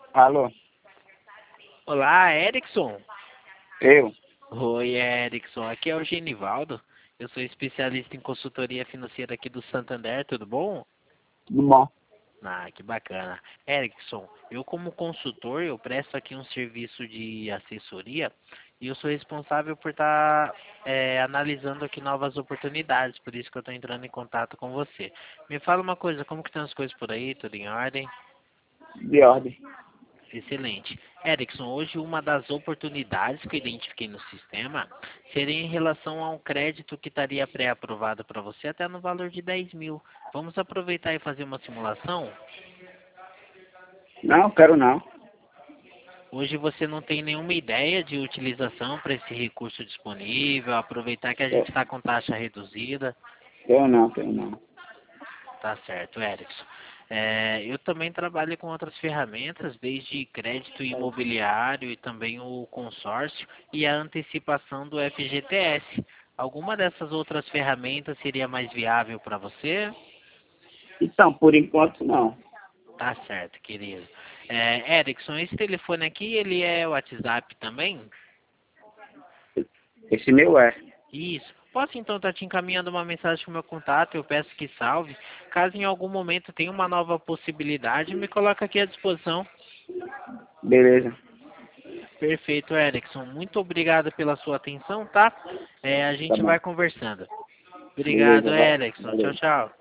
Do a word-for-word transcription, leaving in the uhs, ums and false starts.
Alô, Olá, Erickson. eu? Oi, Erickson. Aqui é o Genivaldo. Eu sou especialista em consultoria financeira aqui do Santander, tudo bom? Tudo bom? Ah, que bacana. Erickson, eu como consultor, eu presto aqui um serviço de assessoria e eu sou responsável por estar analisando aqui novas oportunidades, por isso que eu estou entrando em contato com você. Me fala uma coisa, como que estão as coisas por aí? Tudo em ordem? De ordem. Excelente. Erickson, hoje uma das oportunidades que eu identifiquei no sistema seria em relação a um crédito que estaria pré-aprovado para você até no valor de dez mil. Vamos aproveitar e fazer uma simulação? Não, quero não. Hoje você não tem nenhuma ideia de utilização para esse recurso disponível, aproveitar que a gente está com taxa reduzida. Quero não, quero não. Tá certo, Erickson. É, eu também trabalho com outras ferramentas, desde crédito imobiliário e também o consórcio e a antecipação do F G T S. Alguma dessas outras ferramentas seria mais viável para você? Então, por enquanto não. Tá certo, querido. É, Erickson, esse telefone aqui, ele é WhatsApp também? Esse meu é. Isso. Posso então estar te encaminhando uma mensagem com o meu contato, eu peço que salve. Caso em algum momento tenha uma nova possibilidade, me coloca aqui à disposição. Beleza. Perfeito, Erickson. Muito obrigado pela sua atenção, tá? É, a Tá gente bom. vai conversando. Obrigado, Beleza, va- Erickson. Tchau, valeu. tchau.